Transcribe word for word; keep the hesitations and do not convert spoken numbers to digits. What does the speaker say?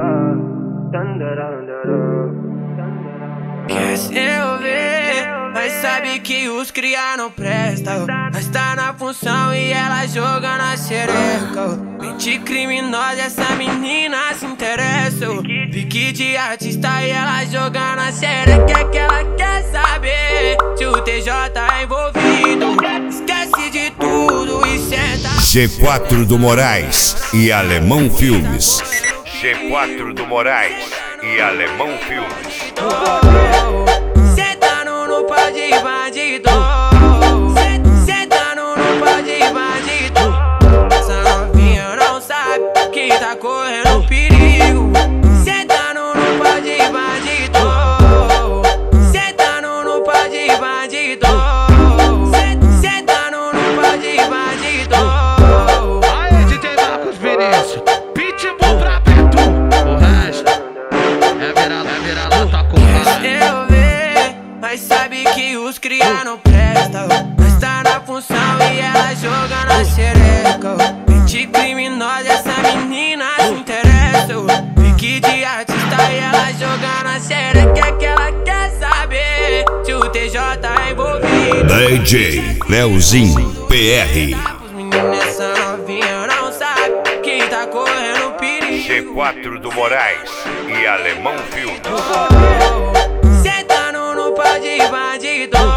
Quer se envolver, mas sabe que os cria não prestam. Nós tá na função e ela joga na xereca. Mente criminosa, essa menina se interessa. Pique de artista e ela joga na xereca. É que ela quer saber se o T J tá envolvido. Esquece de tudo e senta. G quatro do Moraes e Alemão Filmes. G quatro do Moraes e Alemão Filmes. Sentando no pau de bandido. Sentando no pau de bandido. Essa novinha não sabe que tá correndo perigo. Sentando no pau de bandido. Sentando no pau de bandido. Sentando no pau de bandido. Aê, D J Marcos Vinícius, Pitbull pra Beto. O resto é virar, é virar lata com Eu ver, mas sabe que os cria não prestam. Nós tá na função e ela joga na xereca. Mente criminosa, essa menina se interessa. Pique de artista e ela joga na xereca. É que ela quer saber se o T J tá envolvido. D J Leozinho P R. Os meninos, essa novinha não sabe que tá correndo perigo. G quatro do Moraes e Alemão Filmes. Sentando no pau de bandido.